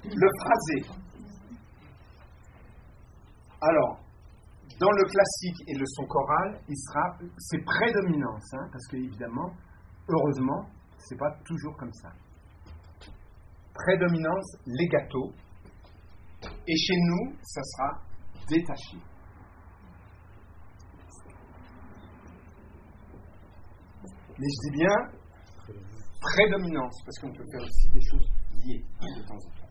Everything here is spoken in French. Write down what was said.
le phrasé. Alors, dans le classique et le son choral, c'est prédominance, parce que évidemment, heureusement, c'est pas toujours comme ça. Prédominance, legato, et chez nous, ça sera détaché. Mais je dis bien prédominance, parce qu'on peut faire aussi des choses liées de temps en temps.